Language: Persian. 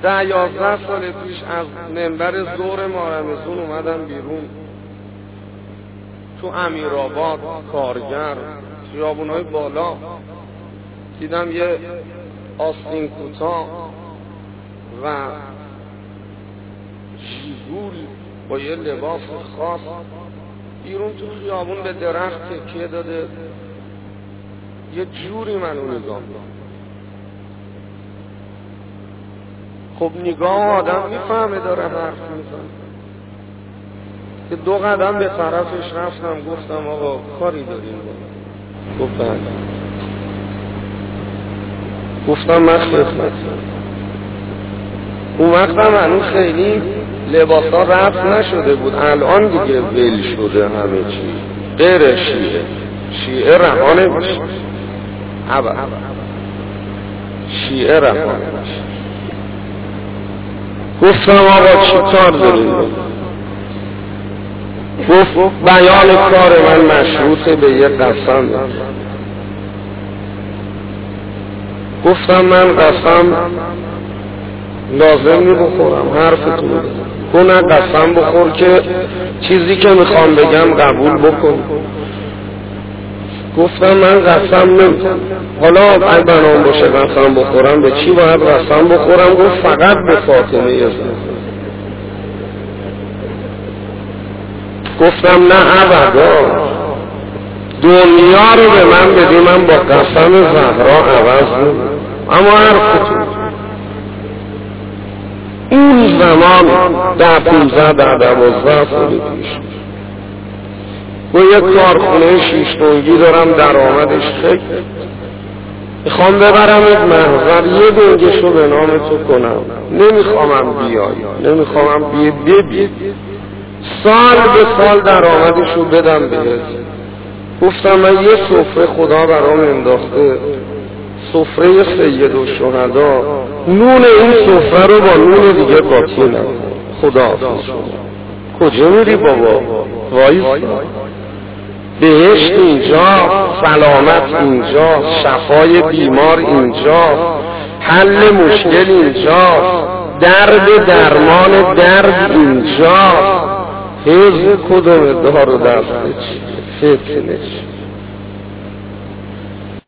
10-11 سال پیش از منبر ظهر ماه رمضان اومدم بیرون تو امیرآباد، کارگر، خیابونای بالا، دیدم یه آستین کوتاه و ژیگول با یه لباس خاص بیرون تو خیابون به درخت تکیه داده. یه جوری منو نگاه می‌کنه. خب نگاه آدم میفهمه داره حرف میزنه. که 2 قدم به طرفش رفتم، گفتم آقا کاری داریم با؟ گفت بله. گفتم من خدمت. اون وقت هم هنوز خیلی لباسا رفت نشده بود، الان دیگه ول شده همه چی. غیر شیعه رها نمیشه. شیعه رها نمیشه. گفتم آقا چی کار داریم؟ گفت بیان کار من مشروطه به یک قسم. گفتم من قسم لازم بخورم، حرفتون کنه قسم بخور که چیزی که میخوام بگم قبول بکن. گفتم من قسم نمیخوام. حالا اگه بنام باشه قسم بخورم به چی باید قسم بخورم؟ گفت فقط به فاطمه زهرا. گفتم نه ابدا، دنیا رو به من بدی من با قسم زهرا عوض نمیم. اما حرفتون اون زمان 10-15-12 سال پیش با یک کارخونه 6 تنگی دارم، درآمدش خیلی، میخوام ببرم یک محضر یه دنگشو به نام تو کنم، نمیخوامم بیای، نمیخوامم ببی، سال به سال درآمدشو بدم بهت. گفتم من یه سفره خدا برام انداخته، سفره سید الشهدا، نون این سفره رو با نون دیگه قاطی نکن. خدا حافظ. کجا میری بابا؟ وایس. بهشت اینجا، سلامت اینجا، شفای بیمار اینجا، حل مشکل اینجا، درد درمان درد اینجا. حزب کدوم دار و دسته چیه؟ فتنه چیه؟